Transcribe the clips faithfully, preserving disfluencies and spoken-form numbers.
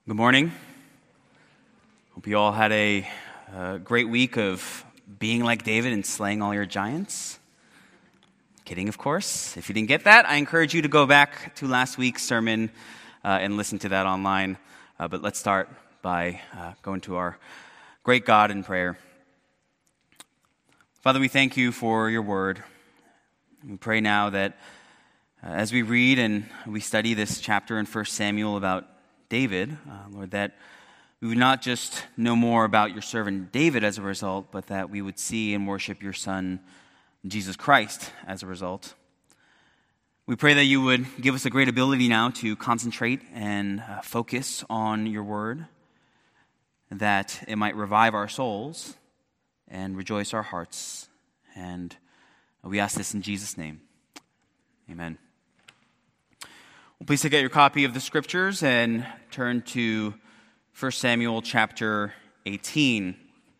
Good morning. Hope you all had a uh, great week of being like David and slaying all your giants. Kidding, of course. If you didn't get that, I encourage you to go back to last week's sermon uh, and listen to that online. Uh, but let's start by uh, going to our great God in prayer. Father, we thank you for your word. We pray now that uh, as we read and we study this chapter in First Samuel about David, uh, Lord, that we would not just know more about your servant David as a result, but that we would see and worship your Son, Jesus Christ, as a result. We pray that you would give us a great ability now to concentrate and uh, focus on your word, that it might revive our souls and rejoice our hearts. And we ask this in Jesus' name. Amen. Well, please take out your copy of the scriptures and turn to First Samuel chapter eighteen.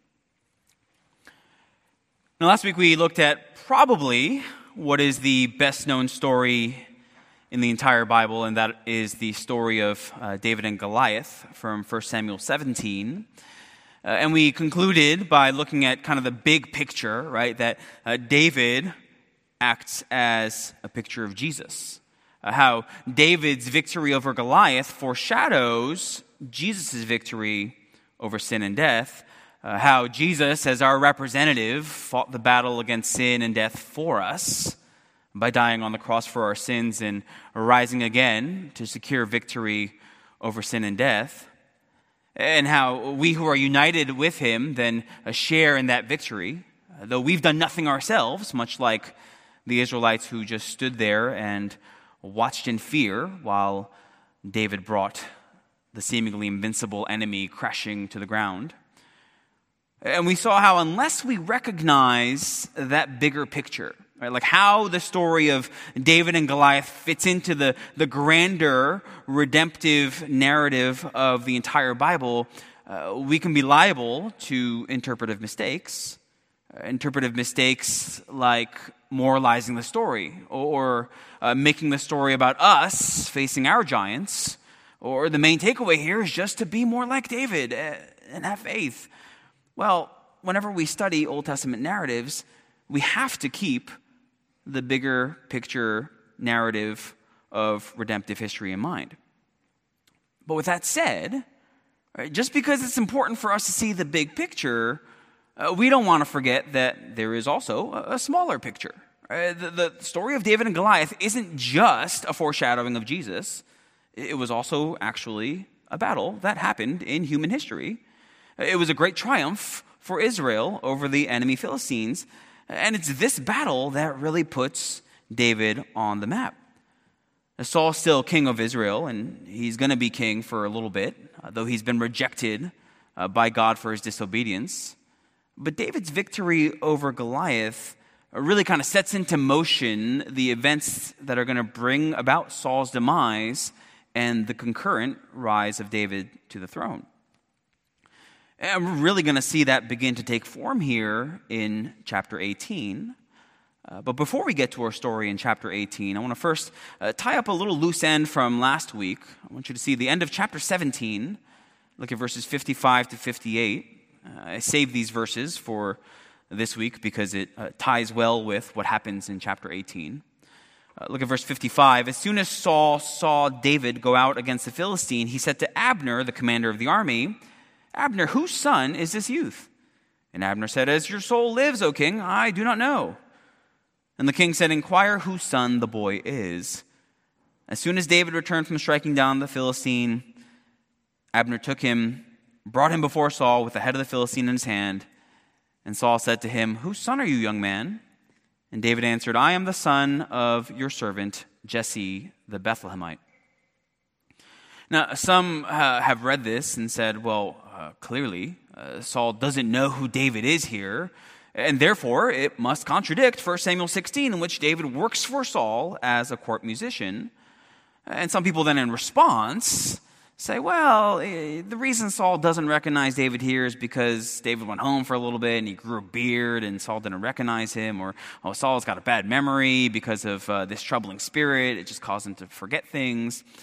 Now, last week we looked at probably what is the best known story in the entire Bible, and that is the story of uh, David and Goliath from First Samuel seventeen. Uh, and we concluded by looking at kind of the big picture, right, that uh, David acts as a picture of Jesus. Uh, how David's victory over Goliath foreshadows Jesus' victory over sin and death. Uh, how Jesus, as our representative, fought the battle against sin and death for us by dying on the cross for our sins and rising again to secure victory over sin and death. And how we who are united with him then uh, share in that victory, uh, though we've done nothing ourselves, much like the Israelites who just stood there and watched in fear while David brought the seemingly invincible enemy crashing to the ground. And we saw how unless we recognize that bigger picture, right, like how the story of David and Goliath fits into the, the grander redemptive narrative of the entire Bible, uh, we can be liable to interpretive mistakes. Uh, interpretive mistakes like moralizing the story, or uh, making the story about us facing our giants, or the main takeaway here is just to be more like David and have faith. Well, whenever we study Old Testament narratives, we have to keep the bigger picture narrative of redemptive history in mind. But with that said, right, just because it's important for us to see the big picture, Uh, we don't want to forget that there is also a, a smaller picture. Uh, the, the story of David and Goliath isn't just a foreshadowing of Jesus. It was also actually a battle that happened in human history. It was a great triumph for Israel over the enemy Philistines. And it's this battle that really puts David on the map. Saul's still king of Israel, and he's going to be king for a little bit, uh, though he's been rejected uh, by God for his disobedience. But David's victory over Goliath really kind of sets into motion the events that are going to bring about Saul's demise and the concurrent rise of David to the throne. And we're really going to see that begin to take form here in chapter eighteen. Uh, but before we get to our story in chapter eighteen, I want to first uh, tie up a little loose end from last week. I want you to see the end of chapter seventeen. Look at verses fifty-five to fifty-eight. Uh, I saved these verses for this week because it uh, ties well with what happens in chapter eighteen. Uh, look at verse fifty-five. As soon as Saul saw David go out against the Philistine, he said to Abner, the commander of the army, "Abner, whose son is this youth?" And Abner said, "As your soul lives, O king, I do not know." And the king said, "Inquire whose son the boy is." As soon as David returned from striking down the Philistine, Abner took him, brought him before Saul with the head of the Philistine in his hand. And Saul said to him, "Whose son are you, young man?" And David answered, "I am the son of your servant Jesse the Bethlehemite." Now, some uh, have read this and said, well, uh, clearly, uh, Saul doesn't know who David is here, and therefore it must contradict First Samuel sixteen, in which David works for Saul as a court musician. And some people then in response say, well, the reason Saul doesn't recognize David here is because David went home for a little bit and he grew a beard and Saul didn't recognize him. Or, oh, Saul's got a bad memory because of uh, this troubling spirit. It just caused him to forget things.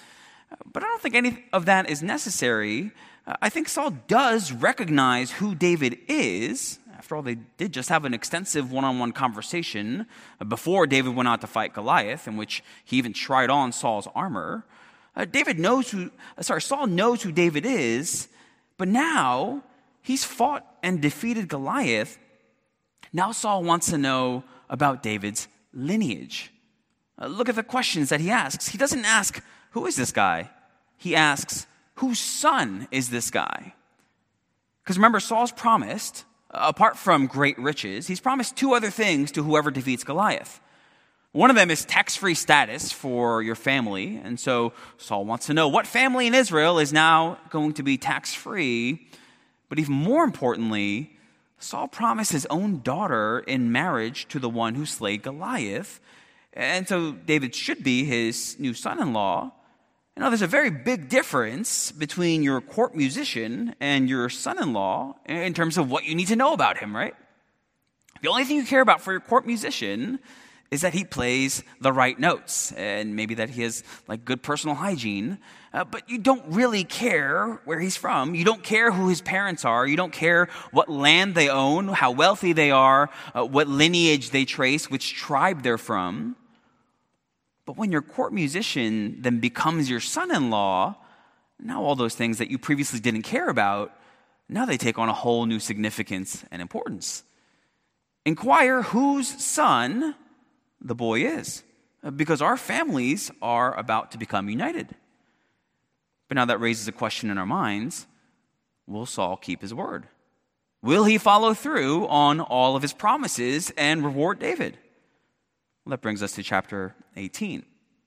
But I don't think any of that is necessary. Uh, I think Saul does recognize who David is. After all, they did just have an extensive one-on-one conversation before David went out to fight Goliath, in which he even tried on Saul's armor. Uh, David knows who, uh, sorry, Saul knows who David is, but now he's fought and defeated Goliath. Now Saul wants to know about David's lineage. Uh, look at the questions that he asks. He doesn't ask, who is this guy? He asks, whose son is this guy? Because remember, Saul's promised, apart from great riches, he's promised two other things to whoever defeats Goliath. One of them is tax-free status for your family. And so Saul wants to know what family in Israel is now going to be tax-free. But even more importantly, Saul promised his own daughter in marriage to the one who slayed Goliath. And so David should be his new son-in-law. You know, there's a very big difference between your court musician and your son-in-law in terms of what you need to know about him, right? The only thing you care about for your court musician is that he plays the right notes and maybe that he has like good personal hygiene, uh, but you don't really care where he's from. You don't care who his parents are. You don't care what land they own, how wealthy they are, uh, what lineage they trace, which tribe they're from. But when your court musician then becomes your son-in-law, now all those things that you previously didn't care about, now they take on a whole new significance and importance. Inquire whose son the boy is, because our families are about to become united. But now that raises a question in our minds: will Saul keep his word? Will he follow through on all of his promises and reward David? Well, that brings us to chapter eighteen.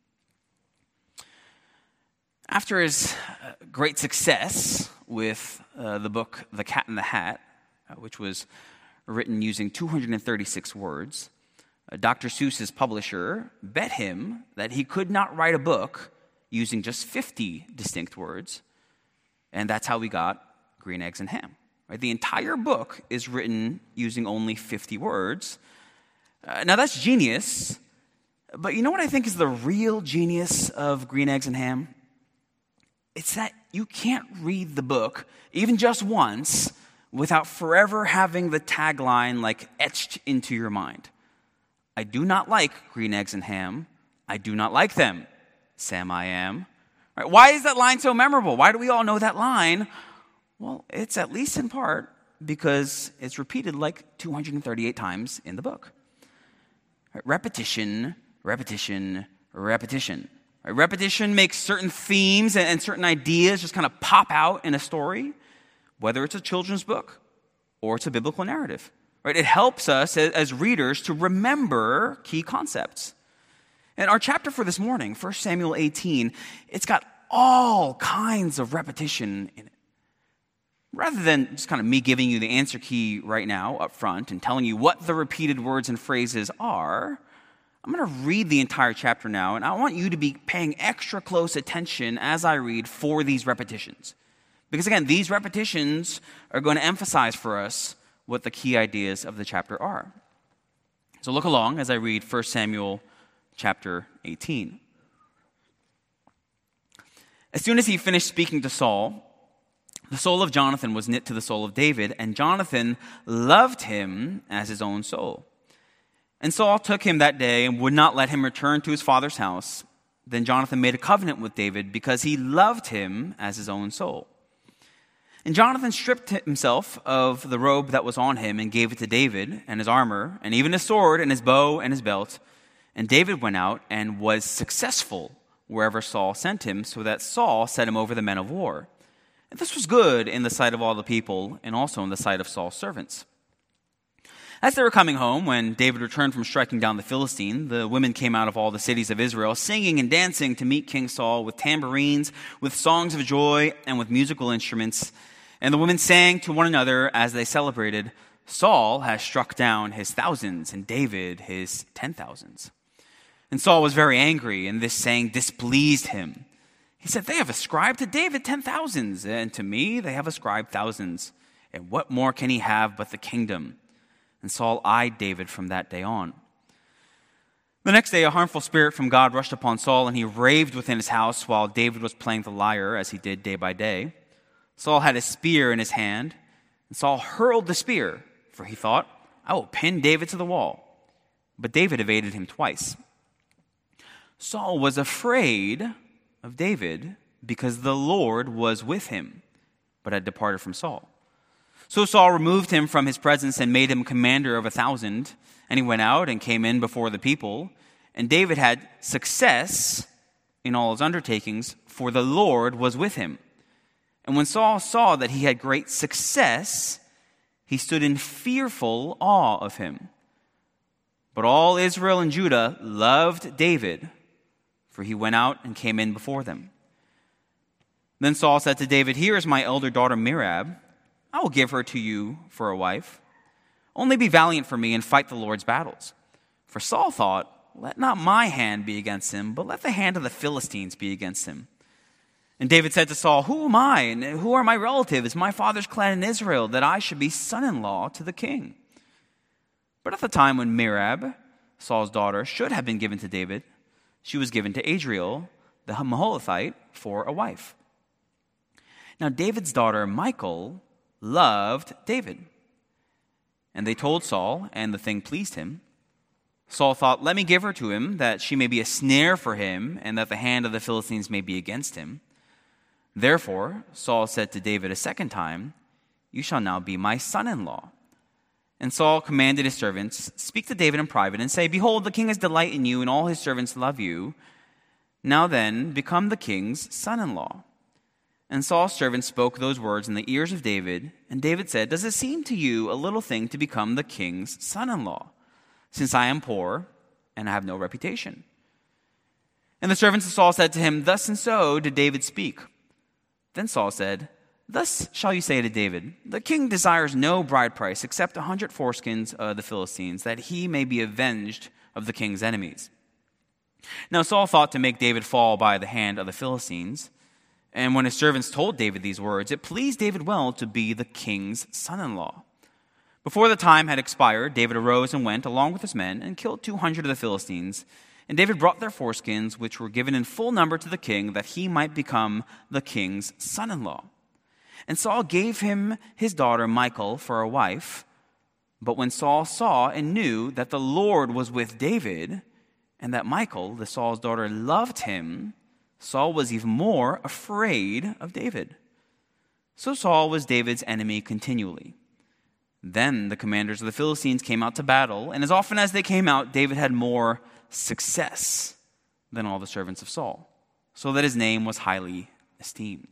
After his great success with uh, the book The Cat in the Hat, uh, which was written using two hundred thirty-six words, uh, Doctor Seuss's publisher bet him that he could not write a book using just fifty distinct words, and that's how we got Green Eggs and Ham. Right? The entire book is written using only fifty words. Uh, now that's genius, but you know what I think is the real genius of Green Eggs and Ham? It's that you can't read the book, even just once, without forever having the tagline like etched into your mind. I do not like green eggs and ham. I do not like them. Sam I am. Right? Why is that line so memorable? Why do we all know that line? Well, it's at least in part because it's repeated like two hundred thirty-eight times in the book. Right? Repetition, repetition, repetition. Right? Repetition makes certain themes and, and certain ideas just kind of pop out in a story, whether it's a children's book or it's a biblical narrative. Right? It helps us as, as readers to remember key concepts. And our chapter for this morning, First Samuel eighteen, it's got all kinds of repetition in it. Rather than just kind of me giving you the answer key right now up front and telling you what the repeated words and phrases are, I'm going to read the entire chapter now, and I want you to be paying extra close attention as I read for these repetitions. Because again, these repetitions are going to emphasize for us what the key ideas of the chapter are. So look along as I read First Samuel chapter eighteen. As soon as he finished speaking to Saul, the soul of Jonathan was knit to the soul of David, and Jonathan loved him as his own soul. And Saul took him that day and would not let him return to his father's house. Then Jonathan made a covenant with David because he loved him as his own soul. And Jonathan stripped himself of the robe that was on him and gave it to David and his armor and even his sword and his bow and his belt. And David went out and was successful wherever Saul sent him, so that Saul set him over the men of war. And this was good in the sight of all the people and also in the sight of Saul's servants. As they were coming home, when David returned from striking down the Philistine, the women came out of all the cities of Israel, singing and dancing to meet King Saul with tambourines, with songs of joy, and with musical instruments. And the women sang to one another as they celebrated, "Saul has struck down his thousands, and David his ten thousands." And Saul was very angry, and this saying displeased him. He said, "They have ascribed to David ten thousands, and to me they have ascribed thousands. And what more can he have but the kingdom?" And Saul eyed David from that day on. The next day, a harmful spirit from God rushed upon Saul, and he raved within his house while David was playing the lyre, as he did day by day. Saul had a spear in his hand, and Saul hurled the spear, for he thought, I will pin David to the wall. But David evaded him twice. Saul was afraid of David because the Lord was with him, but had departed from Saul. So Saul removed him from his presence and made him commander of a thousand. And he went out and came in before the people. And David had success in all his undertakings, for the Lord was with him. And when Saul saw that he had great success, he stood in fearful awe of him. But all Israel and Judah loved David, for he went out and came in before them. Then Saul said to David, Here is my elder daughter Merab. I will give her to you for a wife. Only be valiant for me and fight the Lord's battles. For Saul thought, Let not my hand be against him, but let the hand of the Philistines be against him. And David said to Saul, Who am I, and who are my relatives, my father's clan in Israel, that I should be son-in-law to the king? But at the time when Merab, Saul's daughter, should have been given to David, she was given to Adriel, the Meholathite, for a wife. Now David's daughter, Michal, loved David. And they told Saul, and the thing pleased him. Saul thought, Let me give her to him, that she may be a snare for him, and that the hand of the Philistines may be against him. Therefore Saul said to David a second time, You shall now be my son-in-law. And Saul commanded his servants, Speak to David in private, and say, Behold, the king has delight in you, and all his servants love you. Now then, become the king's son-in-law. And Saul's servants spoke those words in the ears of David, and David said, Does it seem to you a little thing to become the king's son-in-law, since I am poor and I have no reputation? And the servants of Saul said to him, Thus and so did David speak. Then Saul said, Thus shall you say to David, The king desires no bride price except a hundred foreskins of the Philistines, that he may be avenged of the king's enemies. Now Saul thought to make David fall by the hand of the Philistines. And when his servants told David these words, it pleased David well to be the king's son-in-law. Before the time had expired, David arose and went, along with his men, and killed two hundred of the Philistines. And David brought their foreskins, which were given in full number to the king, that he might become the king's son-in-law. And Saul gave him his daughter Michal for a wife. But when Saul saw and knew that the Lord was with David, and that Michal, the Saul's daughter, loved him, Saul was even more afraid of David. So Saul was David's enemy continually. Then the commanders of the Philistines came out to battle, and as often as they came out, David had more success than all the servants of Saul, so that his name was highly esteemed.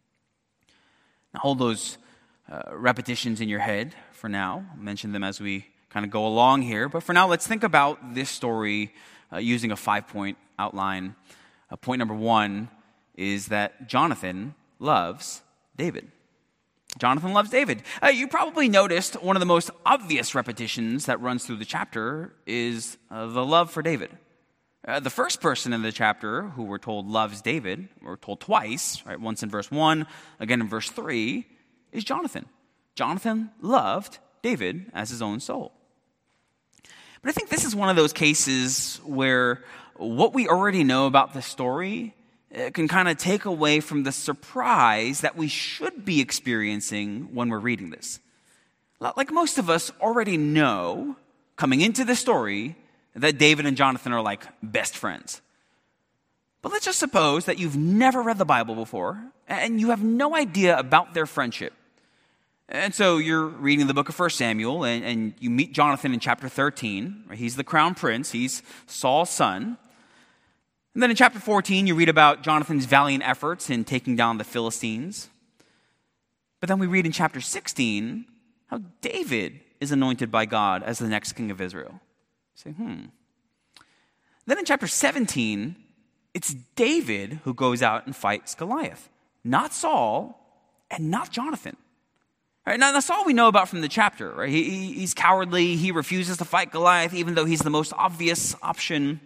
Now hold those uh, repetitions in your head for now. I'll mention them as we kind of go along here, but for now, let's think about this story uh, using a five-point outline. Uh, point number one is that Jonathan loves David. Jonathan loves David. Uh, you probably noticed one of the most obvious repetitions that runs through the chapter is uh, the love for David. Uh, the first person in the chapter who we're told loves David, we're told twice, right? Once in verse one, again in verse three, is Jonathan. Jonathan loved David as his own soul. But I think this is one of those cases where what we already know about the story can kind of take away from the surprise that we should be experiencing when we're reading this. Like most of us already know, coming into the story, that David and Jonathan are like best friends. But let's just suppose that you've never read the Bible before, and you have no idea about their friendship. And so you're reading the book of First Samuel, and, and you meet Jonathan in chapter thirteen. Right? He's the crown prince. He's Saul's son. And then in chapter fourteen, you read about Jonathan's valiant efforts in taking down the Philistines. But then we read in chapter sixteen how David is anointed by God as the next king of Israel. You say, hmm. Then in chapter seventeen, it's David who goes out and fights Goliath, not Saul and not Jonathan. All right, now that's all we know about from the chapter. Right? He, he, he's cowardly. He refuses to fight Goliath, even though he's the most obvious option.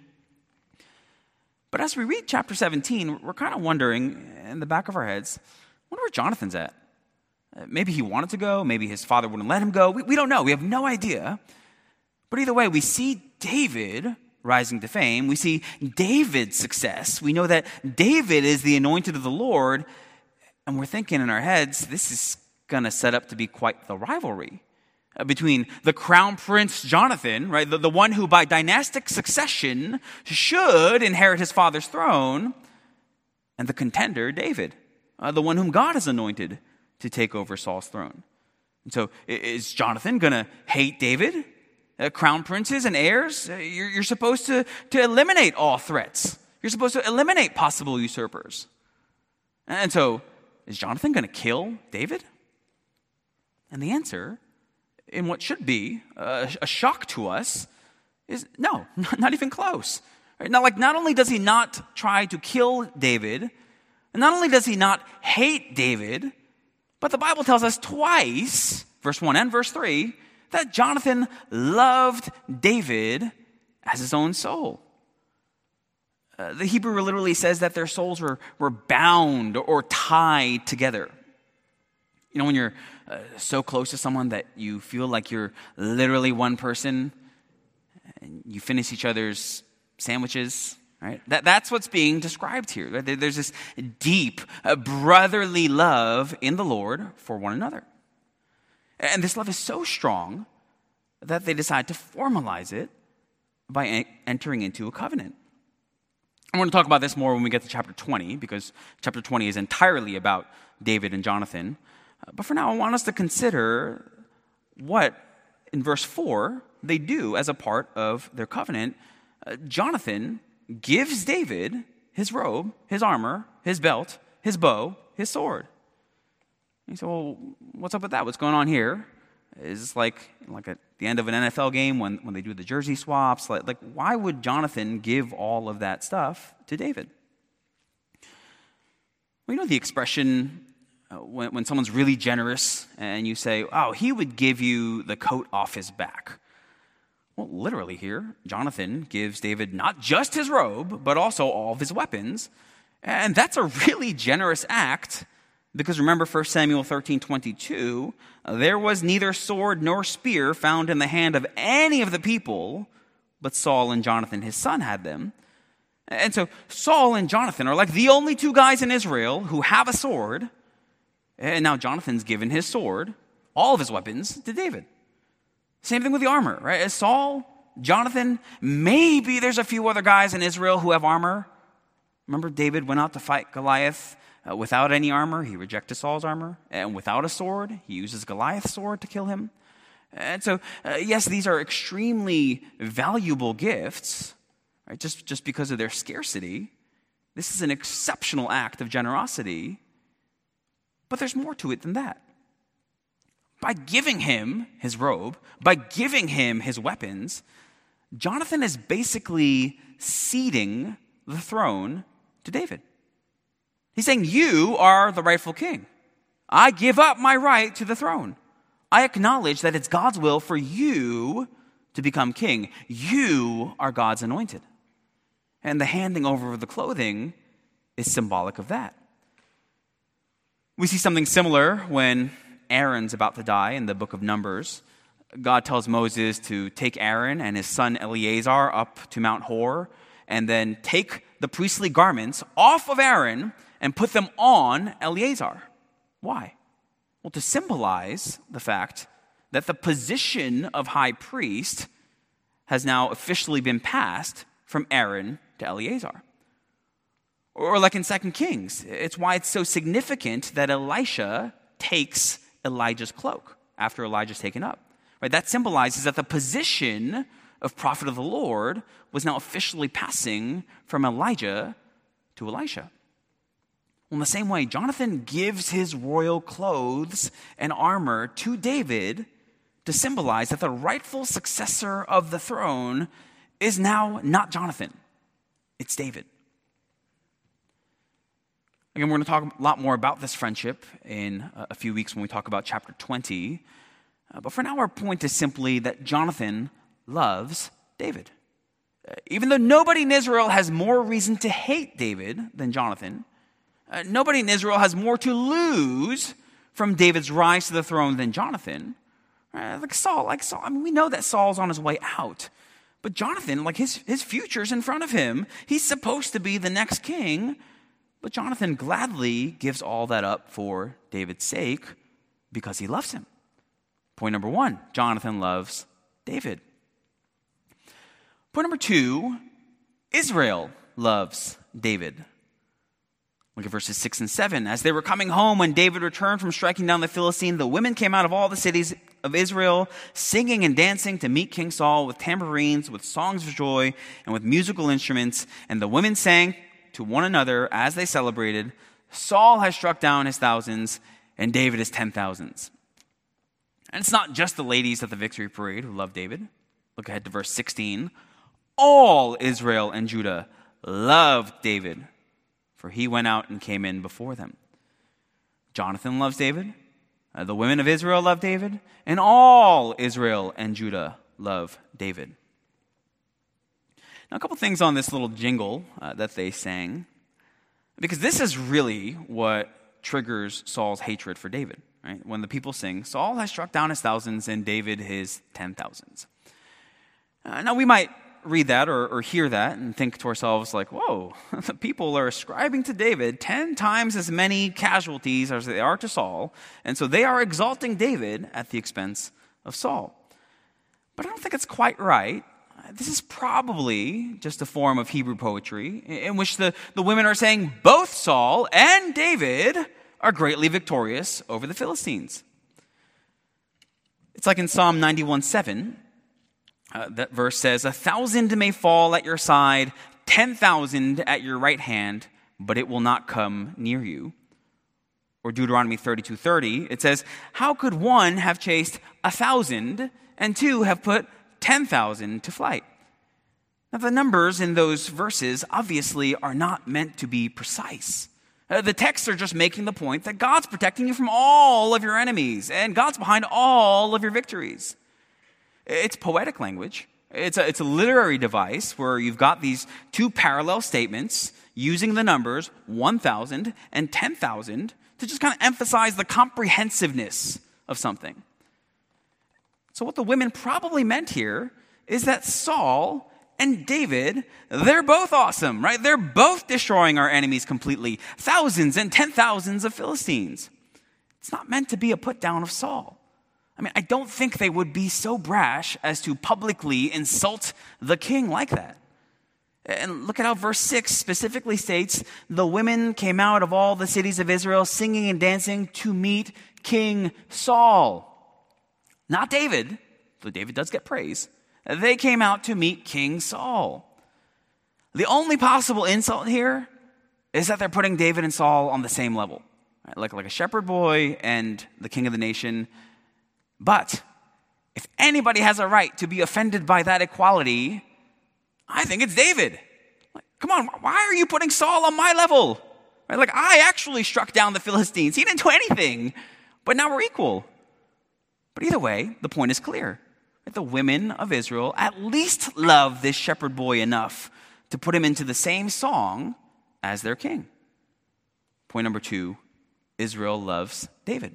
But as we read chapter seventeen, we're kind of wondering in the back of our heads, I wonder where Jonathan's at. Uh, maybe he wanted to go. Maybe his father wouldn't let him go. We, we don't know. We have no idea. But either way, we see David rising to fame. We see David's success. We know that David is the anointed of the Lord, and we're thinking in our heads, this is going to set up to be quite the rivalry uh, between the crown prince Jonathan, right, the, the one who by dynastic succession should inherit his father's throne, and the contender David, uh, the one whom God has anointed to take over Saul's throne. And so is Jonathan going to hate David? Uh, crown princes and heirs, uh, you're, you're supposed to, to eliminate all threats. You're supposed to eliminate possible usurpers. And so, is Jonathan going to kill David? And the answer, in what should be a, a shock to us, is no, not even close. Right? Not like not only does he not try to kill David, and not only does he not hate David, but the Bible tells us twice, verse one and verse three, that Jonathan loved David as his own soul. Uh, the Hebrew literally says that their souls were, were bound or tied together. You know, when you're uh, so close to someone that you feel like you're literally one person, and you finish each other's sandwiches, right? That, that's what's being described here. Right? There's this deep uh, brotherly love in the Lord for one another. And this love is so strong that they decide to formalize it by en- entering into a covenant. I want to talk about this more when we get to chapter twenty, because chapter twenty is entirely about David and Jonathan. Uh, but for now, I want us to consider what, in verse four, they do as a part of their covenant. Uh, Jonathan gives David his robe, his armor, his belt, his bow, his sword. You say, well, what's up with that? What's going on here? Is this like, like at the end of an N F L game when, when they do the jersey swaps? Like, like, why would Jonathan give all of that stuff to David? Well, you know the expression uh, when, when someone's really generous and you say, oh, he would give you the coat off his back. Well, literally here, Jonathan gives David not just his robe, but also all of his weapons. And that's a really generous act. Because remember First Samuel thirteen twenty-two, there was neither sword nor spear found in the hand of any of the people, but Saul and Jonathan, his son, had them. And so Saul and Jonathan are like the only two guys in Israel who have a sword. And now Jonathan's given his sword, all of his weapons, to David. Same thing with the armor, right? As Saul, Jonathan, maybe there's a few other guys in Israel who have armor. Remember David went out to fight Goliath Uh, without any armor. He rejected Saul's armor. And without a sword, he uses Goliath's sword to kill him. And so, uh, yes, these are extremely valuable gifts, right? Just, just because of their scarcity. This is an exceptional act of generosity. But there's more to it than that. By giving him his robe, by giving him his weapons, Jonathan is basically ceding the throne to David. He's saying, you are the rightful king. I give up my right to the throne. I acknowledge that it's God's will for you to become king. You are God's anointed. And the handing over of the clothing is symbolic of that. We see something similar when Aaron's about to die in the book of Numbers. God tells Moses to take Aaron and his son Eleazar up to Mount Hor and then take the priestly garments off of Aaron and put them on Eleazar. Why? Well, to symbolize the fact that the position of high priest has now officially been passed from Aaron to Eleazar. Or like in Second Kings, it's why it's so significant that Elisha takes Elijah's cloak after Elijah's taken up. Right? That symbolizes that the position of prophet of the Lord was now officially passing from Elijah to Elisha. Well, in the same way, Jonathan gives his royal clothes and armor to David to symbolize that the rightful successor of the throne is now not Jonathan, it's David. Again, we're going to talk a lot more about this friendship in a few weeks when we talk about chapter twenty. Uh, but for now, our point is simply that Jonathan loves David. Uh, even though nobody in Israel has more reason to hate David than Jonathan, uh, nobody in Israel has more to lose from David's rise to the throne than Jonathan. Uh, like Saul, like Saul. I mean, we know that Saul's on his way out. But Jonathan, like his, his future's in front of him. He's supposed to be the next king. But Jonathan gladly gives all that up for David's sake because he loves him. Point number one, Jonathan loves David. Point number two, Israel loves David. Look at verses six and seven. As they were coming home, when David returned from striking down the Philistine, the women came out of all the cities of Israel, singing and dancing to meet King Saul with tambourines, with songs of joy, and with musical instruments. And the women sang to one another as they celebrated, Saul has struck down his thousands, and David his ten thousands. And it's not just the ladies at the victory parade who love David. Look ahead to verse sixteen. All Israel and Judah loved David, for he went out and came in before them. Jonathan loves David. Uh, the women of Israel love David. And all Israel and Judah love David. Now, a couple things on this little jingle uh, that they sang, because this is really what triggers Saul's hatred for David. Right? When the people sing, Saul has struck down his thousands and David his ten thousands. Uh, now, we might read that or, or hear that and think to ourselves like, whoa, the people are ascribing to David ten times as many casualties as they are to Saul, and so they are exalting David at the expense of Saul. But I don't think it's quite right. This is probably just a form of Hebrew poetry in which the, the women are saying both Saul and David are greatly victorious over the Philistines. It's like in Psalm ninety-one seven. Uh, that verse says, a thousand may fall at your side, ten thousand at your right hand, but it will not come near you. Or Deuteronomy thirty-two thirty, it says, how could one have chased a thousand and two have put ten thousand to flight? Now the numbers in those verses obviously are not meant to be precise. Uh, the texts are just making the point that God's protecting you from all of your enemies, and God's behind all of your victories. It's poetic language. It's a, it's a literary device where you've got these two parallel statements using the numbers one thousand and ten thousand to just kind of emphasize the comprehensiveness of something. So what the women probably meant here is that Saul and David, they're both awesome, right? They're both destroying our enemies completely. Thousands and ten thousands of Philistines. It's not meant to be a put down of Saul. I mean, I don't think they would be so brash as to publicly insult the king like that. And look at how verse six specifically states, the women came out of all the cities of Israel singing and dancing to meet King Saul. Not David, though David does get praise. They came out to meet King Saul. The only possible insult here is that they're putting David and Saul on the same level. Right? Like, like a shepherd boy and the king of the nation. But if anybody has a right to be offended by that equality, I think it's David. Like, come on, why are you putting Saul on my level? Right? Like, I actually struck down the Philistines. He didn't do anything, but now we're equal. But either way, the point is clear. Right? The women of Israel at least love this shepherd boy enough to put him into the same song as their king. Point number two, Israel loves David.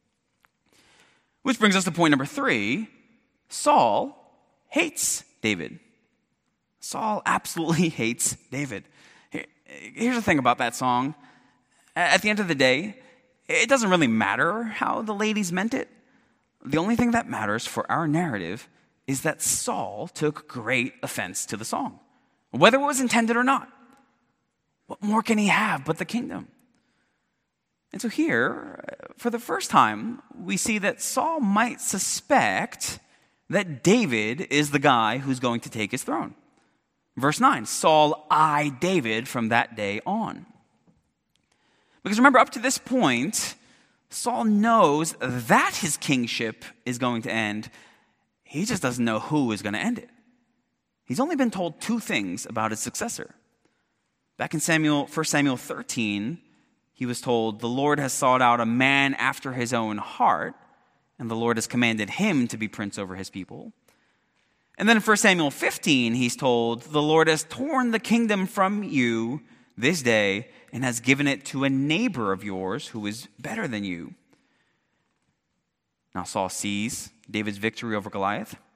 Which brings us to point number three. Saul hates David. Saul absolutely hates David. Here's the thing about that song. At the end of the day, it doesn't really matter how the ladies meant it. The only thing that matters for our narrative is that Saul took great offense to the song, whether it was intended or not. What more can he have but the kingdom? And so here, for the first time, we see that Saul might suspect that David is the guy who's going to take his throne. Verse nine, Saul eyed David from that day on. Because remember, up to this point, Saul knows that his kingship is going to end. He just doesn't know who is going to end it. He's only been told two things about his successor. Back in Samuel, First Samuel thirteen, he was told, the Lord has sought out a man after his own heart, and the Lord has commanded him to be prince over his people. And then in First Samuel fifteen, he's told, the Lord has torn the kingdom from you this day and has given it to a neighbor of yours who is better than you. Now Saul sees David's victory over Goliath.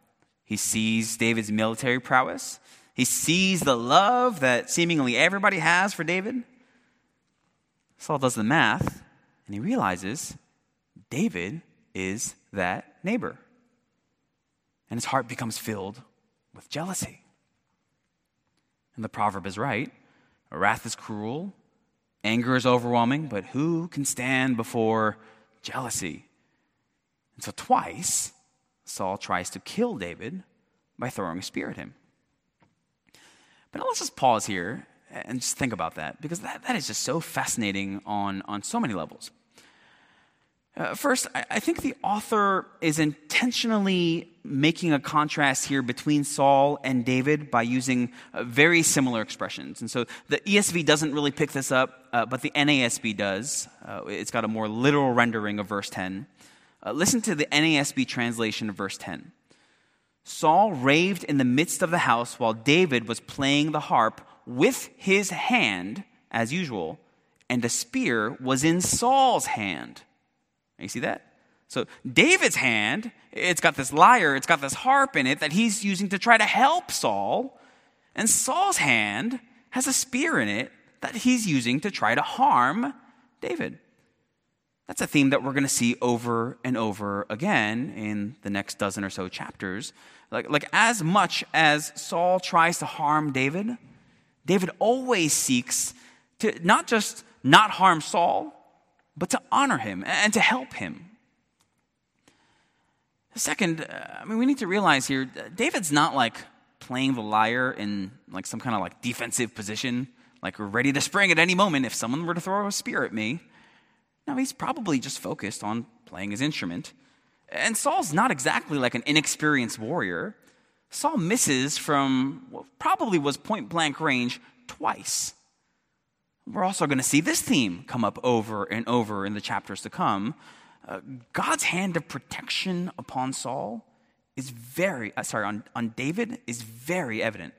He sees David's military prowess. He sees the love that seemingly everybody has for David. Saul does the math, and he realizes David is that neighbor. And his heart becomes filled with jealousy. And the proverb is right. Wrath is cruel, anger is overwhelming, but who can stand before jealousy? And so twice, Saul tries to kill David by throwing a spear at him. But now let's just pause here and just think about that, because that, that is just so fascinating on, on so many levels. Uh, first, I, I think the author is intentionally making a contrast here between Saul and David by using uh, very similar expressions. And so the E S V doesn't really pick this up, uh, but the N A S B does. Uh, it's got a more literal rendering of verse ten. Uh, listen to the N A S B translation of verse ten. Saul raved in the midst of the house while David was playing the harp with his hand, as usual, and the spear was in Saul's hand. You see that? So David's hand, it's got this lyre, it's got this harp in it that he's using to try to help Saul. And Saul's hand has a spear in it that he's using to try to harm David. That's a theme that we're going to see over and over again in the next dozen or so chapters. Like, like as much as Saul tries to harm David, David always seeks to not just not harm Saul, but to honor him and to help him. Second, I mean, we need to realize here, David's not like playing the lyre in like some kind of like defensive position, like we're ready to spring at any moment if someone were to throw a spear at me. No, he's probably just focused on playing his instrument. And Saul's not exactly like an inexperienced warrior. Saul misses from what probably was point-blank range twice. We're also going to see this theme come up over and over in the chapters to come. Uh, God's hand of protection upon Saul is very, uh, sorry, on, on David is very evident.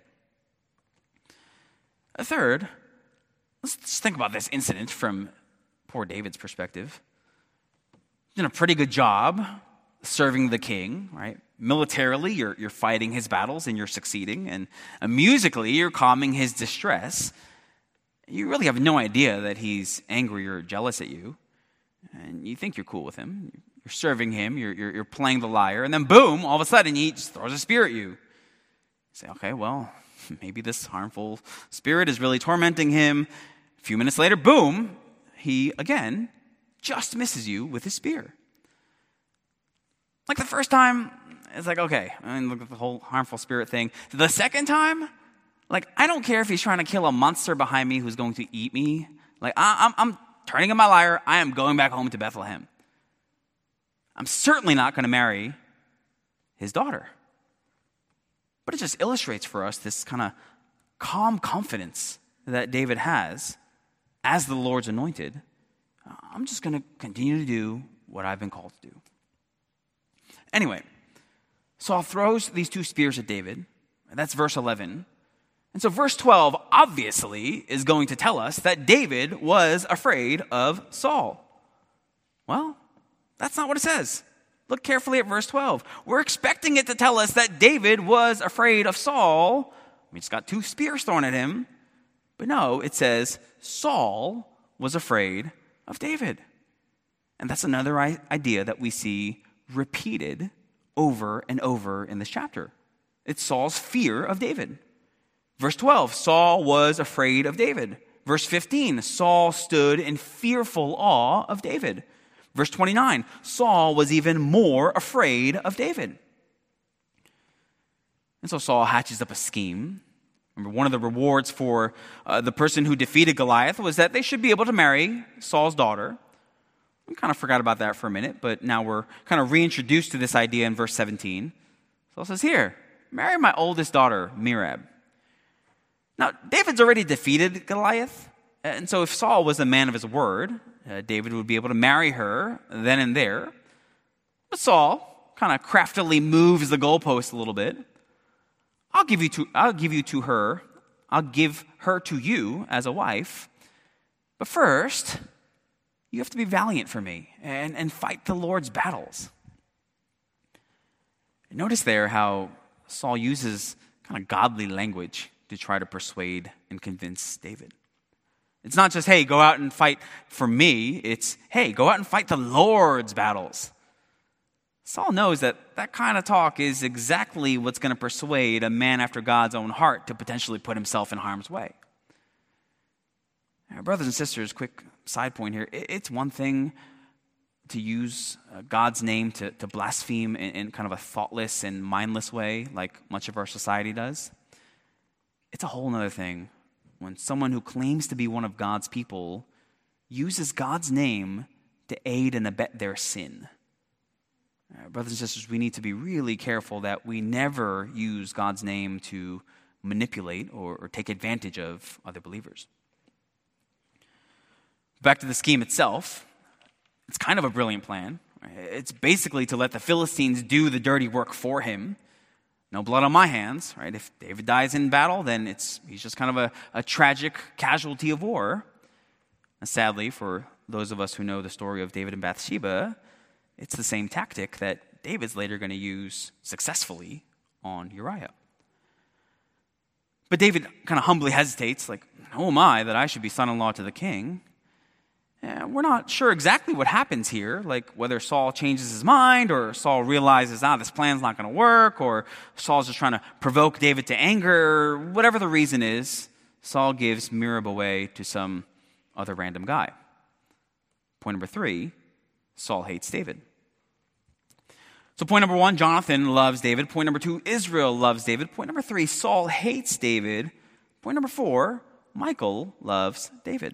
A third, let's just think about this incident from poor David's perspective. He's done a pretty good job serving the king, right? Militarily, you're, you're fighting his battles and you're succeeding. And uh, musically, you're calming his distress. You really have no idea that he's angry or jealous at you. And you think you're cool with him. You're serving him. You're, you're, you're playing the lyre. And then boom, all of a sudden he just throws a spear at you. You say, okay, well, maybe this harmful spirit is really tormenting him. A few minutes later, boom, he again just misses you with his spear. Like the first time, it's like, okay, I mean, look at the whole harmful spirit thing. The second time, like, I don't care if he's trying to kill a monster behind me who's going to eat me. Like, I, I'm, I'm turning in my lyre. I am going back home to Bethlehem. I'm certainly not going to marry his daughter. But it just illustrates for us this kind of calm confidence that David has as the Lord's anointed. I'm just going to continue to do what I've been called to do. Anyway, Saul throws these two spears at David. That's verse eleven. And so verse twelve obviously is going to tell us that David was afraid of Saul. Well, that's not what it says. Look carefully at verse twelve. We're expecting it to tell us that David was afraid of Saul. We just got two spears thrown at him. But no, it says Saul was afraid of David. And that's another idea that we see repeated over and over in this chapter. It's Saul's fear of David. Verse twelve, Saul was afraid of David. Verse fifteen, Saul stood in fearful awe of David. Verse twenty-nine, Saul was even more afraid of David. And so Saul hatches up a scheme. Remember, one of the rewards for uh, the person who defeated Goliath was that they should be able to marry Saul's daughter. We kind of forgot about that for a minute, but now we're kind of reintroduced to this idea in verse seventeen. Saul says, here, marry my oldest daughter, Merab. Now, David's already defeated Goliath, and so if Saul was a man of his word, uh, David would be able to marry her then and there. But Saul kind of craftily moves the goalpost a little bit. I'll give you to, I'll give you to her. I'll give her to you as a wife. But first, you have to be valiant for me and, and fight the Lord's battles. Notice there how Saul uses kind of godly language to try to persuade and convince David. It's not just, hey, go out and fight for me. It's, hey, go out and fight the Lord's battles. Saul knows that that kind of talk is exactly what's going to persuade a man after God's own heart to potentially put himself in harm's way. Now, brothers and sisters, quick side point here. It's one thing to use God's name to, to blaspheme in, in kind of a thoughtless and mindless way, like much of our society does. It's a whole other thing when someone who claims to be one of God's people uses God's name to aid and abet their sin. Uh, brothers and sisters, we need to be really careful that we never use God's name to manipulate or, or take advantage of other believers. Back to the scheme itself, it's kind of a brilliant plan. It's basically to let the Philistines do the dirty work for him. No blood on my hands, right? If David dies in battle, then it's he's just kind of a, a tragic casualty of war. And sadly, for those of us who know the story of David and Bathsheba, it's the same tactic that David's later going to use successfully on Uriah. But David kind of humbly hesitates, like, who am I that I should be son-in-law to the king? And we're not sure exactly what happens here, like whether Saul changes his mind or Saul realizes, ah, this plan's not going to work, or Saul's just trying to provoke David to anger, or whatever the reason is, Saul gives Merab away to some other random guy. Point number three, Saul hates David. So point number one, Jonathan loves David. Point number two, Israel loves David. Point number three, Saul hates David. Point number four, Michal loves David.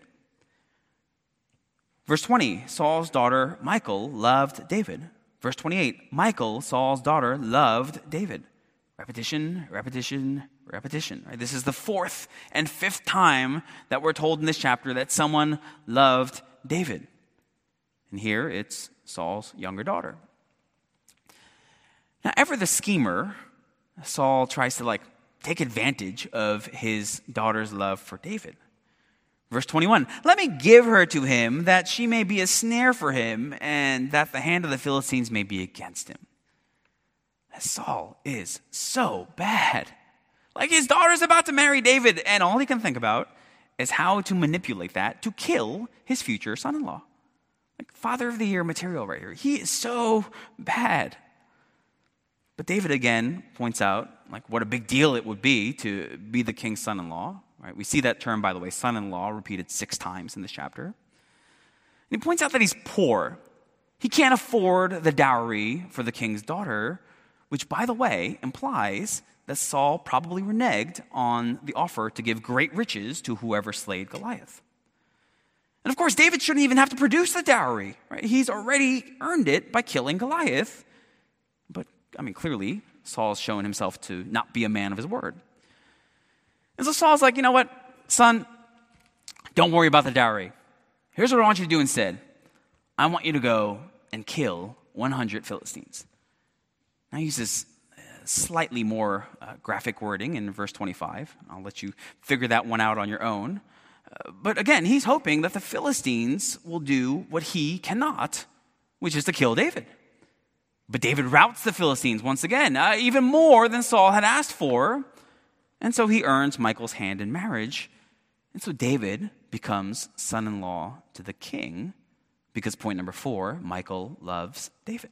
Verse twenty, Saul's daughter Michal loved David. Verse twenty-eight, Michal, Saul's daughter, loved David. Repetition, repetition, repetition. Right? This is the fourth and fifth time that we're told in this chapter that someone loved David. And here it's Saul's younger daughter. Now, ever the schemer, Saul tries to like take advantage of his daughter's love for David. Verse twenty-one, let me give her to him that she may be a snare for him and that the hand of the Philistines may be against him. Saul is so bad. Like his daughter's about to marry David and all he can think about is how to manipulate that to kill his future son-in-law. Like father of the year material right here. He is so bad. But David again points out like what a big deal it would be to be the king's son-in-law. Right? We see that term, by the way, son-in-law, repeated six times in this chapter. And he points out that he's poor. He can't afford the dowry for the king's daughter, which, by the way, implies that Saul probably reneged on the offer to give great riches to whoever slayed Goliath. And of course, David shouldn't even have to produce the dowry. Right? He's already earned it by killing Goliath. But, I mean, clearly, Saul's shown himself to not be a man of his word. And so Saul's like, you know what, son, don't worry about the dowry. Here's what I want you to do instead. I want you to go and kill one hundred Philistines. Now he uses slightly more uh, graphic wording in verse twenty-five. I'll let you figure that one out on your own. Uh, but again, he's hoping that the Philistines will do what he cannot, which is to kill David. But David routs the Philistines once again, uh, even more than Saul had asked for. And so he earns Michal's hand in marriage. And so David becomes son-in-law to the king because point number four, Michal loves David.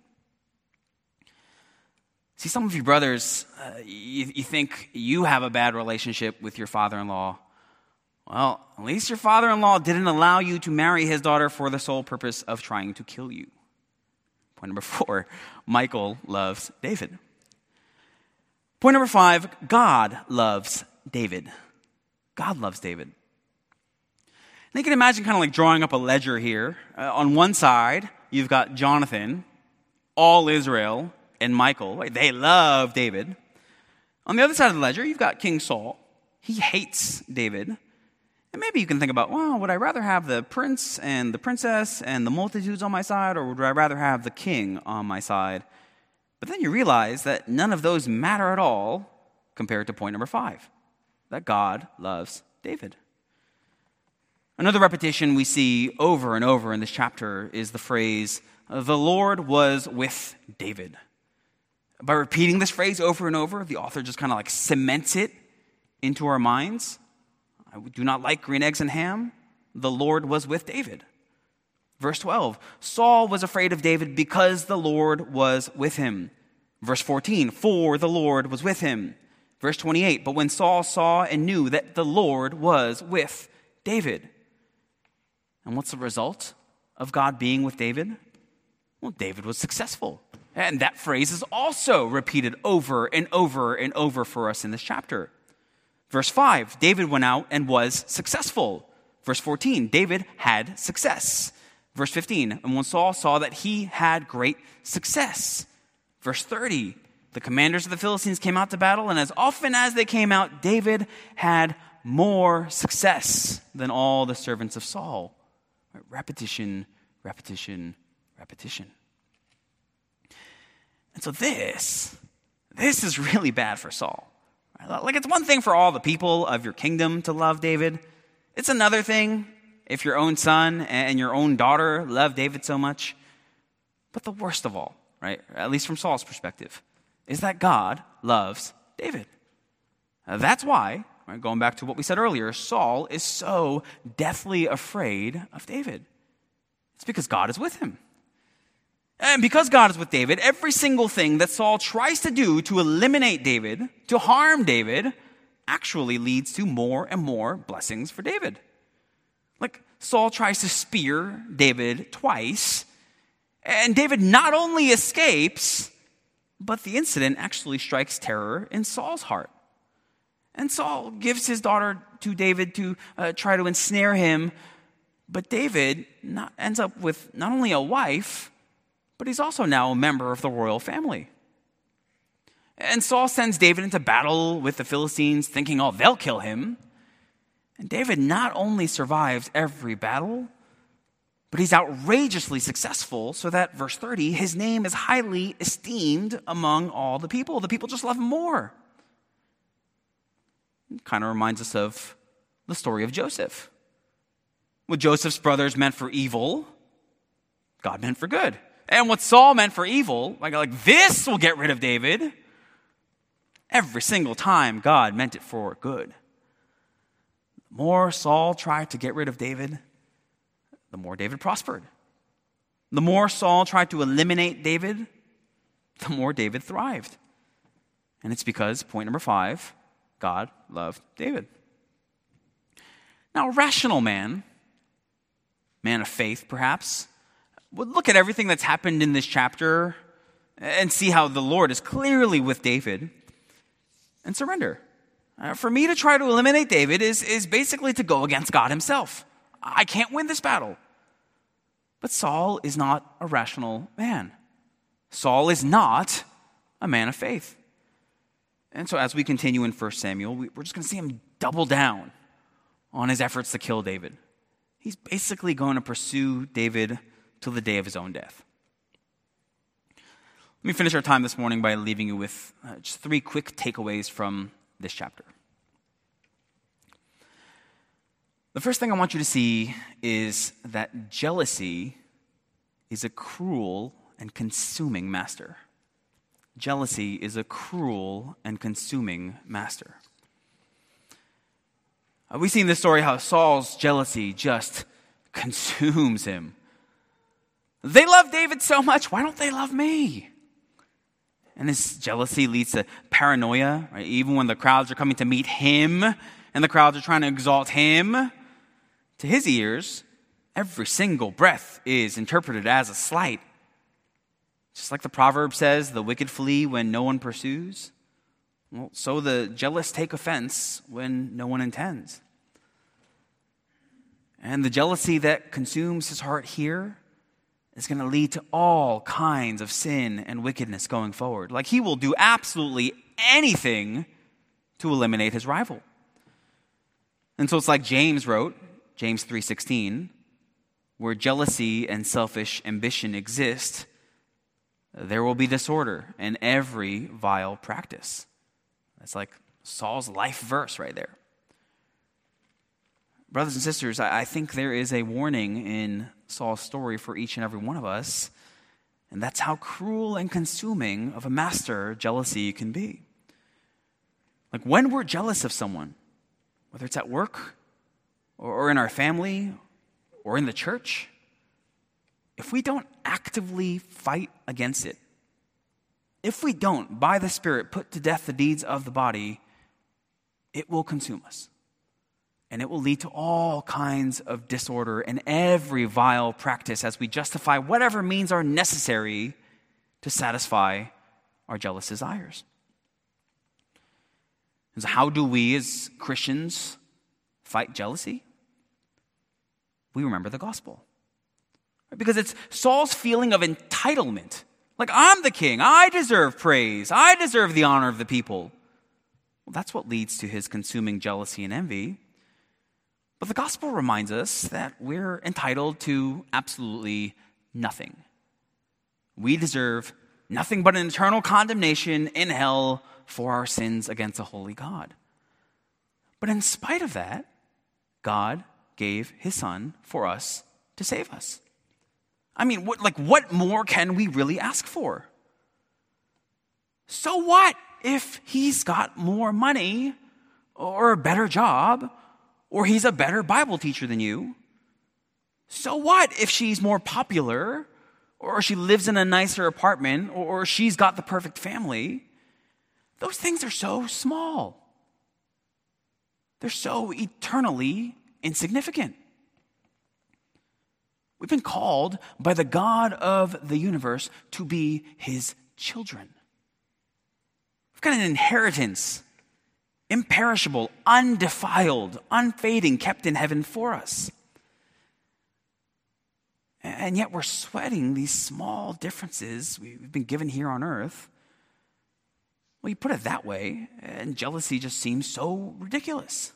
See, some of you brothers, uh, you, you think you have a bad relationship with your father-in-law. Well, at least your father-in-law didn't allow you to marry his daughter for the sole purpose of trying to kill you. Point number four, Michal loves David. Point number five, God loves David. God loves David. And you can imagine kind of like drawing up a ledger here. Uh, on one side, you've got Jonathan, all Israel, and Michal. Right? They love David. On the other side of the ledger, you've got King Saul. He hates David. And maybe you can think about, well, would I rather have the prince and the princess and the multitudes on my side, or would I rather have the king on my side? But then you realize that none of those matter at all compared to point number five, that God loves David. Another repetition we see over and over in this chapter is the phrase, the Lord was with David. By repeating this phrase over and over, the author just kind of like cements it into our minds. I do not like green eggs and ham. The Lord was with David. Verse twelve, Saul was afraid of David because the Lord was with him. Verse fourteen, for the Lord was with him. Verse twenty-eight, but when Saul saw and knew that the Lord was with David. And what's the result of God being with David? Well, David was successful. And that phrase is also repeated over and over and over for us in this chapter. Verse five, David went out and was successful. Verse fourteen, David had success. Verse fifteen, and when Saul saw that he had great success. Verse thirty, the commanders of the Philistines came out to battle, and as often as they came out, David had more success than all the servants of Saul. Repetition, repetition, repetition. And so this, this is really bad for Saul. Like, it's one thing for all the people of your kingdom to love David. It's another thing if your own son and your own daughter love David so much. But the worst of all, right, at least from Saul's perspective, is that God loves David. Now, that's why, right, going back to what we said earlier, Saul is so deathly afraid of David. It's because God is with him. And because God is with David, every single thing that Saul tries to do to eliminate David, to harm David, actually leads to more and more blessings for David. Like, Saul tries to spear David twice, and David not only escapes, but the incident actually strikes terror in Saul's heart. And Saul gives his daughter to David to uh, try to ensnare him, but David not, ends up with not only a wife, but he's also now a member of the royal family. And Saul sends David into battle with the Philistines, thinking, oh, they'll kill him. And David not only survives every battle, but he's outrageously successful, so that, verse thirty, his name is highly esteemed among all the people. The people just love him more. It kind of reminds us of the story of Joseph. What Joseph's brothers meant for evil, God meant for good. And what Saul meant for evil, like, like this will get rid of David, every single time God meant it for good. The more Saul tried to get rid of David, the more David prospered. The more Saul tried to eliminate David, the more David thrived. And it's because, point number five, God loved David. Now, a rational man, man of faith perhaps, would look at everything that's happened in this chapter and see how the Lord is clearly with David and surrender. Uh, for me to try to eliminate David is, is basically to go against God himself. I can't win this battle. But Saul is not a rational man. Saul is not a man of faith. And so as we continue in First Samuel, we, we're just going to see him double down on his efforts to kill David. He's basically going to pursue David till the day of his own death. Let me finish our time this morning by leaving you with uh, just three quick takeaways from this chapter. The first thing I want you to see is that jealousy is a cruel and consuming master. Jealousy is a cruel and consuming master. Uh, we see in this story how Saul's jealousy just consumes him. They love David so much, why don't they love me? And this jealousy leads to paranoia, right? Even when the crowds are coming to meet him and the crowds are trying to exalt him, to his ears, every single breath is interpreted as a slight. Just like the proverb says, the wicked flee when no one pursues. Well, so the jealous take offense when no one intends. And the jealousy that consumes his heart here is going to lead to all kinds of sin and wickedness going forward. Like, he will do absolutely anything to eliminate his rival. And so it's like James wrote, James three sixteen, where jealousy and selfish ambition exist, there will be disorder and every vile practice. That's like Saul's life verse right there. Brothers and sisters, I think there is a warning in Saul's story for each and every one of us. And that's how cruel and consuming of a master jealousy can be. Like when we're jealous of someone, whether it's at work or in our family or in the church, if we don't actively fight against it, if we don't, by the Spirit, put to death the deeds of the body, it will consume us. And it will lead to all kinds of disorder and every vile practice as we justify whatever means are necessary to satisfy our jealous desires. And so how do we as Christians fight jealousy? We remember the gospel. Because it's Saul's feeling of entitlement. Like, I'm the king. I deserve praise. I deserve the honor of the people. Well, that's what leads to his consuming jealousy and envy. But the gospel reminds us that we're entitled to absolutely nothing. We deserve nothing but an eternal condemnation in hell for our sins against a holy God. But in spite of that, God gave his son for us to save us. I mean, what, like, what more can we really ask for? So what if he's got more money or a better job or he's a better Bible teacher than you? So what if she's more popular or she lives in a nicer apartment or she's got the perfect family? Those things are so small. They're so eternally insignificant. We've been called by the God of the universe to be his children. We've got an inheritance, imperishable, undefiled, unfading, kept in heaven for us. And yet we're sweating these small differences we've been given here on earth. Well, you put it that way, and jealousy just seems so ridiculous.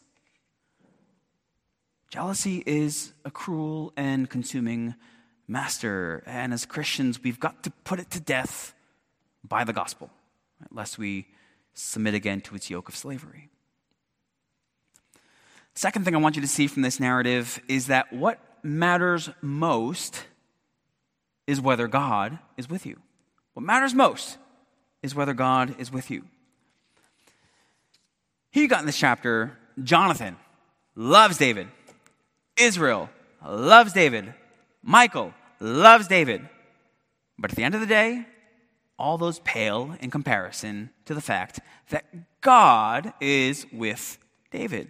Jealousy is a cruel and consuming master, and as Christians, we've got to put it to death by the gospel, right, lest we submit again to its yoke of slavery. Second thing I want you to see from this narrative is that what matters most is whether God is with you. What matters most is whether God is with you. Here you got in this chapter, Jonathan loves David. Israel loves David. Michal loves David. But at the end of the day, all those pale in comparison to the fact that God is with David.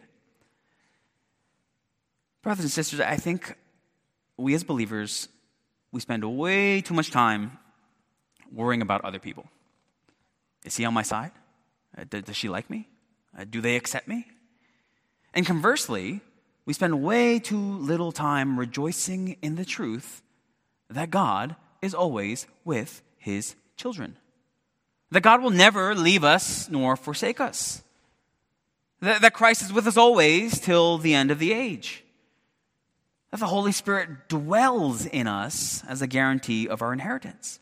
Brothers and sisters, I think we as believers, we spend way too much time worrying about other people. Is he on my side? Uh, does she like me? Uh, do they accept me? And conversely, we spend way too little time rejoicing in the truth that God is always with his children. That God will never leave us nor forsake us. That, that Christ is with us always till the end of the age. That the Holy Spirit dwells in us as a guarantee of our inheritance.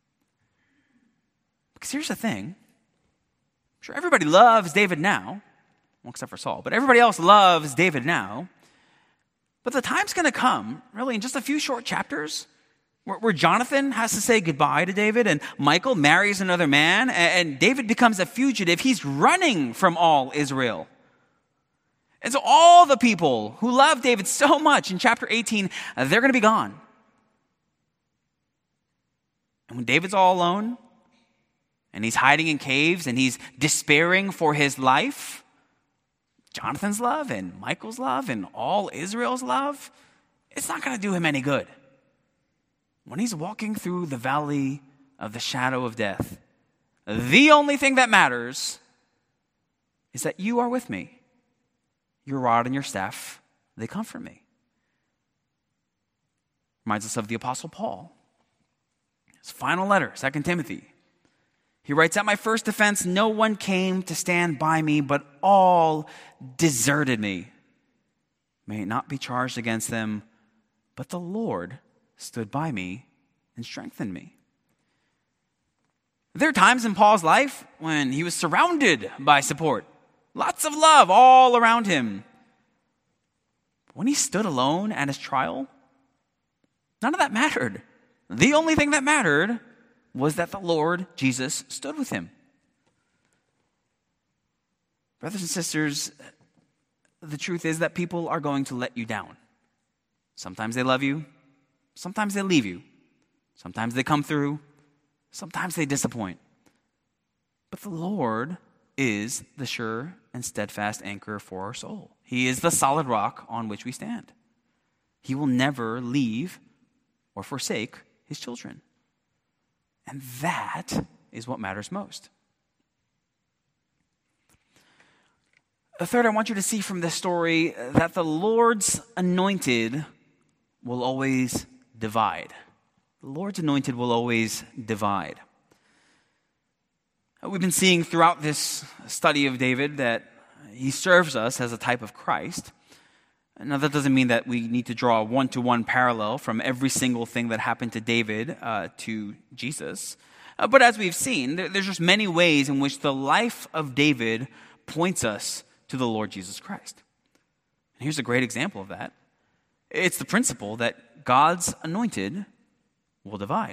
Because here's the thing. I'm sure everybody loves David now. Well, except for Saul. But everybody else loves David now. But the time's going to come, really, in just a few short chapters, where, where Jonathan has to say goodbye to David, and Michal marries another man, and, and David becomes a fugitive. He's running from all Israel. And so all the people who love David so much in chapter eighteen, uh, they're going to be gone. And when David's all alone, and he's hiding in caves, and he's despairing for his life, Jonathan's love and Michal's love and all Israel's love, it's not going to do him any good. When he's walking through the valley of the shadow of death, the only thing that matters is that you are with me. Your rod and your staff, they comfort me. Reminds us of the Apostle Paul. His final letter, Second Timothy. He writes, at my first defense, no one came to stand by me, but all deserted me. May it not be charged against them, but the Lord stood by me and strengthened me. There are times in Paul's life when he was surrounded by support. Lots of love all around him. When he stood alone at his trial, none of that mattered. The only thing that mattered was that the Lord Jesus stood with him. Brothers and sisters, the truth is that people are going to let you down. Sometimes they love you. Sometimes they leave you. Sometimes they come through. Sometimes they disappoint. But the Lord is the sure and steadfast anchor for our soul. He is the solid rock on which we stand. He will never leave or forsake his children. And that is what matters most. Third, I want you to see from this story that the Lord's anointed will always divide. The Lord's anointed will always divide. We've been seeing throughout this study of David that he serves us as a type of Christ. Now, that doesn't mean that we need to draw a one-to-one parallel from every single thing that happened to David uh, to Jesus. Uh, but as we've seen, there, there's just many ways in which the life of David points us to the Lord Jesus Christ. And here's a great example of that. It's the principle that God's anointed will divide.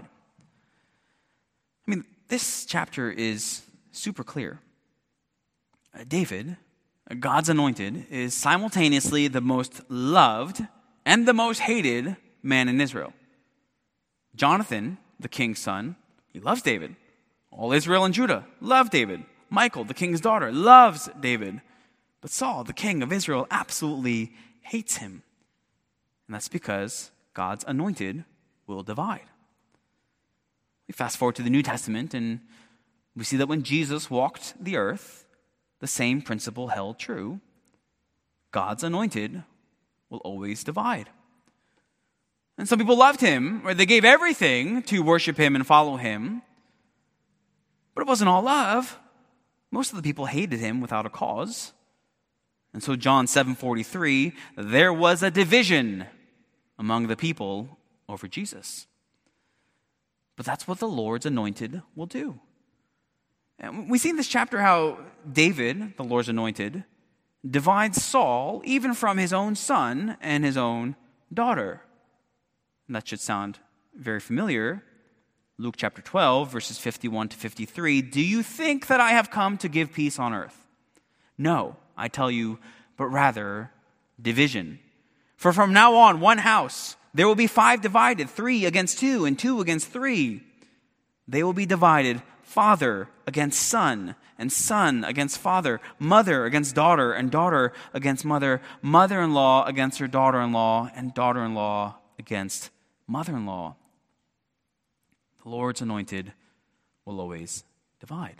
I mean, this chapter is super clear. Uh, David, God's anointed, is simultaneously the most loved and the most hated man in Israel. Jonathan, the king's son, he loves David. All Israel and Judah love David. Michal, the king's daughter, loves David. But Saul, the king of Israel, absolutely hates him. And that's because God's anointed will divide. We fast forward to the New Testament, and we see that when Jesus walked the earth, the same principle held true. God's anointed will always divide. And some people loved him, or they gave everything to worship him and follow him. But it wasn't all love. Most of the people hated him without a cause. And so John seven forty-three, there was a division among the people over Jesus. But that's what the Lord's anointed will do. And we see in this chapter how David, the Lord's anointed, divides Saul even from his own son and his own daughter. And that should sound very familiar. Luke chapter twelve, verses fifty-one to fifty-three. Do you think that I have come to give peace on earth? No, I tell you, but rather division. For from now on, one house, there will be five divided, three against two, and two against three. They will be divided, father against son, and son against father, mother against daughter, and daughter against mother, mother-in-law against her daughter-in-law, and daughter-in-law against mother-in-law. The Lord's anointed will always divide.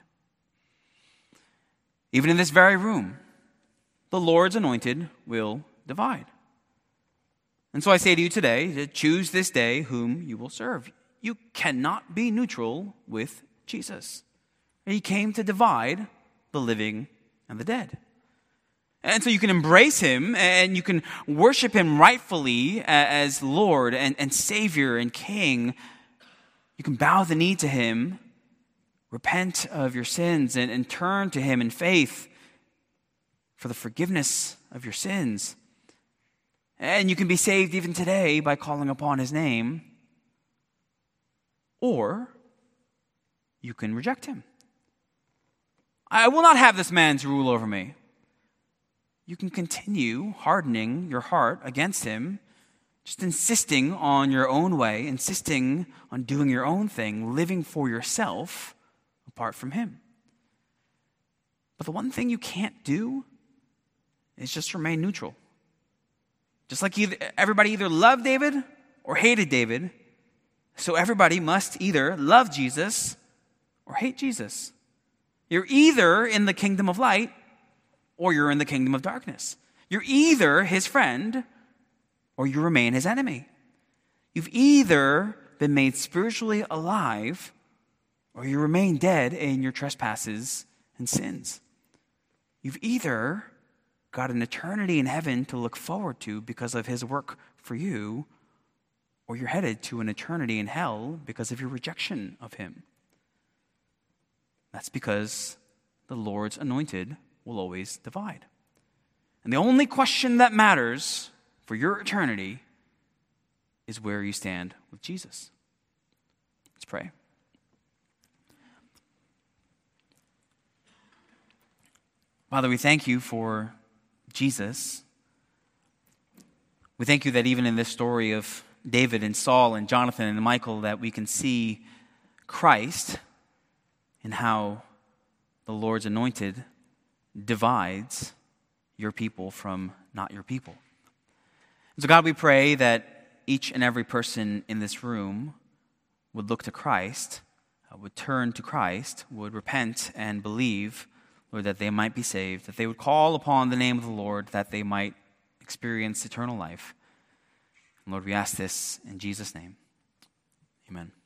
Even in this very room, the Lord's anointed will divide. And so I say to you today, to choose this day whom you will serve. You cannot be neutral with Jesus. He came to divide the living and the dead. And so you can embrace him and you can worship him rightfully as Lord and, and Savior and King. You can bow the knee to him, repent of your sins, and, and turn to him in faith for the forgiveness of your sins. And you can be saved even today by calling upon his name. Or you can reject him. I will not have this man to rule over me. You can continue hardening your heart against him, just insisting on your own way, insisting on doing your own thing, living for yourself apart from him. But the one thing you can't do is just remain neutral. Just like either, everybody either loved David or hated David, so everybody must either love Jesus or hate Jesus. You're either in the kingdom of light or you're in the kingdom of darkness. You're either his friend or you remain his enemy. You've either been made spiritually alive or you remain dead in your trespasses and sins. You've either got an eternity in heaven to look forward to because of his work for you, or you're headed to an eternity in hell because of your rejection of him. That's because the Lord's anointed will always divide. And the only question that matters for your eternity is where you stand with Jesus. Let's pray. Father, we thank you for Jesus. We thank you that even in this story of David and Saul and Jonathan and Michael, that we can see Christ in how the Lord's anointed divides your people from not your people. And so God, we pray that each and every person in this room would look to Christ, uh, would turn to Christ, would repent and believe, Lord, that they might be saved, that they would call upon the name of the Lord, that they might experience eternal life. And Lord, we ask this in Jesus' name. Amen.